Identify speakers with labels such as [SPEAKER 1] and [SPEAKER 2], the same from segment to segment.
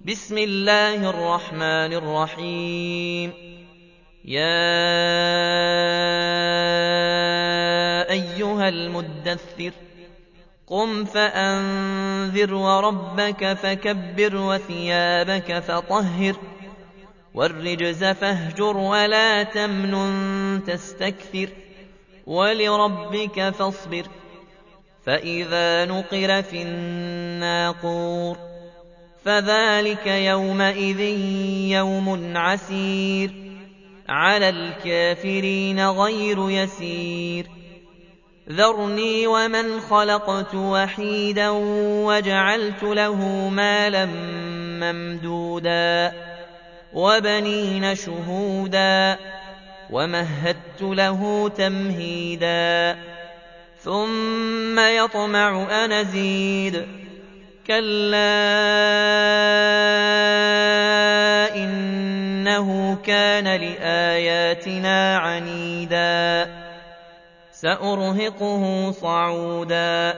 [SPEAKER 1] بسم الله الرحمن الرحيم. يا أيها المدثر قم فأنذر وربك فكبر وثيابك فطهر والرجز فاهجر ولا تمنن تستكثر ولربك فاصبر فإذا نقر في الناقور فذلك يومئذ يوم عسير على الكافرين غير يسير. ذرني ومن خلقت وحيدا وجعلت له مالا ممدودا وبنين شهودا ومهدت له تمهيدا ثم يطمع أن أزيد كلا إنه كان لآياتنا عنيدا سأرهقه صعودا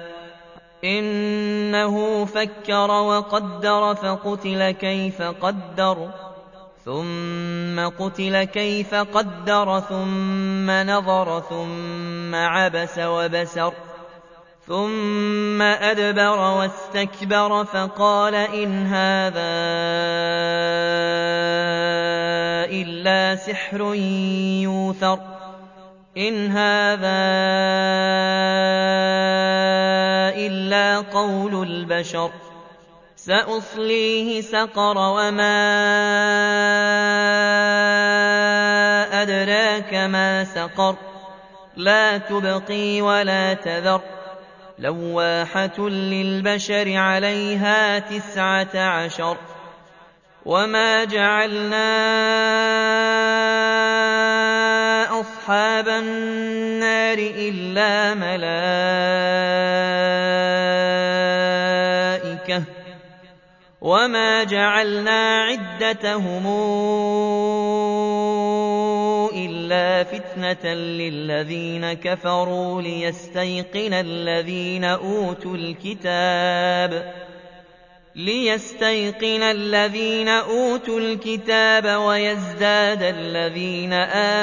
[SPEAKER 1] إنه فكر وقدر فقتل كيف قدر ثم قتل كيف قدر ثم نظر ثم عبس وبسر ثم أدبر واستكبر فقال إن هذا إلا سحر يوثر إن هذا إلا قول البشر سأصليه سقر وما أدراك ما سقر لا تبقي ولا تذر لواحة للبشر عليها 19 وما جعلنا أصحاب النار إلا ملائكة وما جعلنا عدتهم إلا فتنة للذين كفروا ليستيقن الذين أوتوا الكتاب ويزداد الذين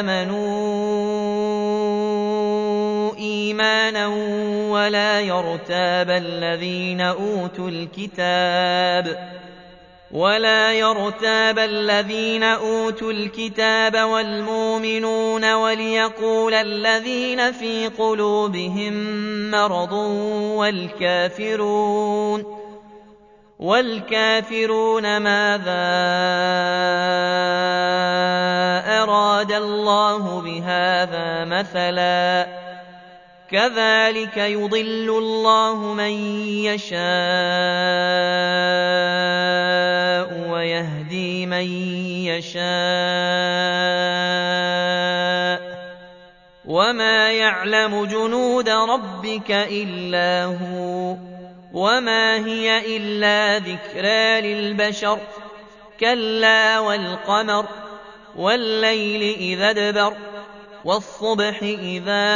[SPEAKER 1] آمنوا إيمانا ولا يرتاب الذين أوتوا الكتاب والمؤمنون وليقول الذين في قلوبهم مرض والكافرون ماذا أراد الله بهذا مثلا كذلك يضل الله من يشاء ويهدي من يشاء وما يعلم جنود ربك إلا هو وما هي إلا ذكرى للبشر كلا والقمر والليل إذا ادبر والصبح إذا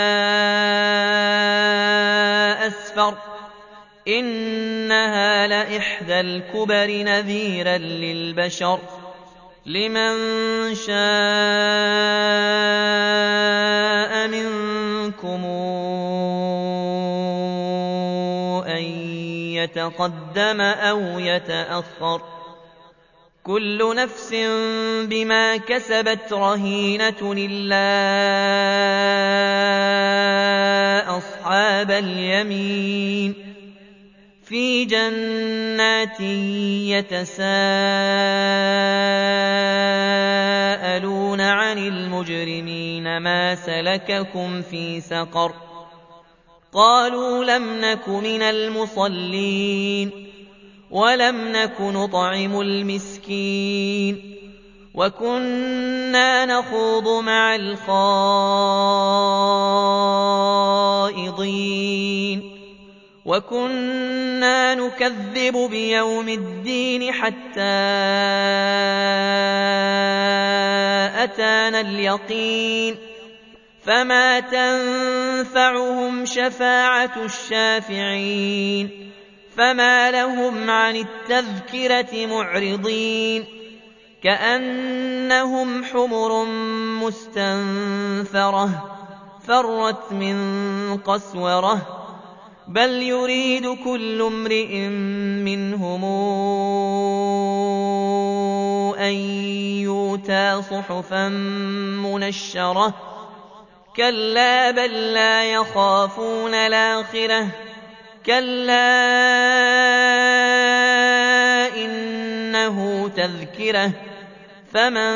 [SPEAKER 1] أسفر إنها لإحدى الكبر نذيرا للبشر لمن شاء منكم أن يتقدم أو يتأخر كل نفس بما كسبت رهينة إلا أصحاب اليمين في جنات يتساءلون عن المجرمين ما سلككم في سقر قالوا لم نك من المصلين ولم نك نطعم المسكين وكنا نخوض مع الخائضين وكنا نكذب بيوم الدين حتى أتانا اليقين فما تنفعهم شفاعة الشافعين فما لهم عن التذكرة معرضين كأنهم حمر مستنفرة فرت من قسورة بل يريد كل امرئ منهم أن يؤتى صحفا منشرة كلا بل لا يخافون الآخرة كلا إنه تذكرة فمن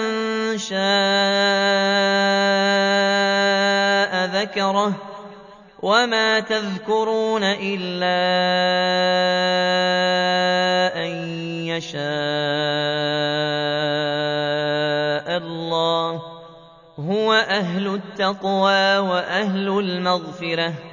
[SPEAKER 1] شاء ذكره وما تذكرون إلا أن يشاء الله هو أهل التقوى وأهل المغفرة